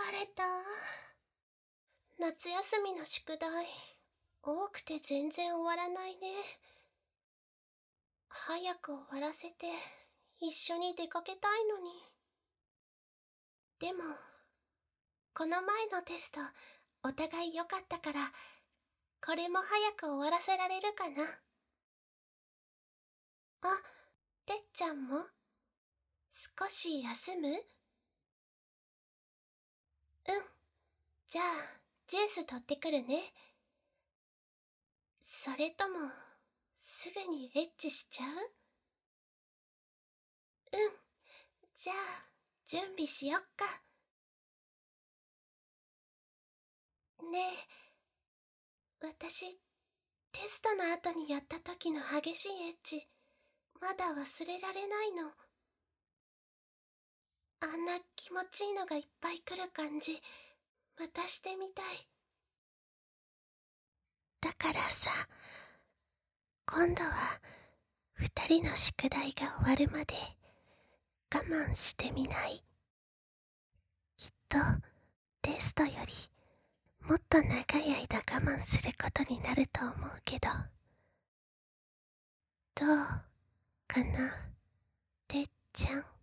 れた。夏休みの宿題、多くて全然終わらないね。早く終わらせて、一緒に出かけたいのに。でも、この前のテスト、お互い良かったから、これも早く終わらせられるかな。あ、てっちゃんも少し休む？うん。じゃあ、ジュース取ってくるね。それとも、すぐにエッチしちゃう？うん。じゃあ、準備しよっか。ねえ、私、テストの後にやった時の激しいエッチ、まだ忘れられないの。あんな気持ちいいのがいっぱい来る感じ、またしてみたい。だからさ、今度は二人の宿題が終わるまで我慢してみない？きっとテストよりもっと長い間我慢することになると思うけど、どうかな、てっちゃん。